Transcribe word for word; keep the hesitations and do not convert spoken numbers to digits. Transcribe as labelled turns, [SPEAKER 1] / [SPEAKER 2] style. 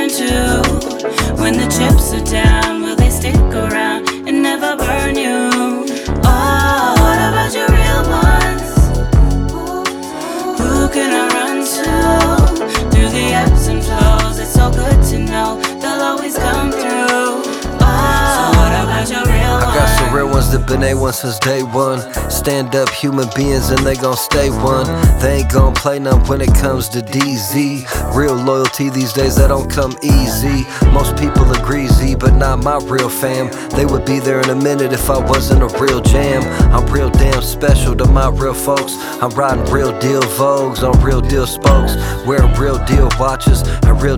[SPEAKER 1] turn to? When the chips are down, will they stick around and never burn you? Oh, what about your real ones? Who can I run to? Through the ebbs and flows, it's so good to know they'll always come through. Oh, so what about your real ones?
[SPEAKER 2] I got some real ones that been A one since day one. Stand up human beings and they gon' stay one. They ain't gon' play none when it comes to D Z. Real loyalty these days, that don't come easy. Most people agree Z, but not my real fam. They would be there in a minute if I wasn't a real jam. I'm real damn special to my real folks. I'm riding real deal Vogues on real deal spokes, wearing real deal watches and real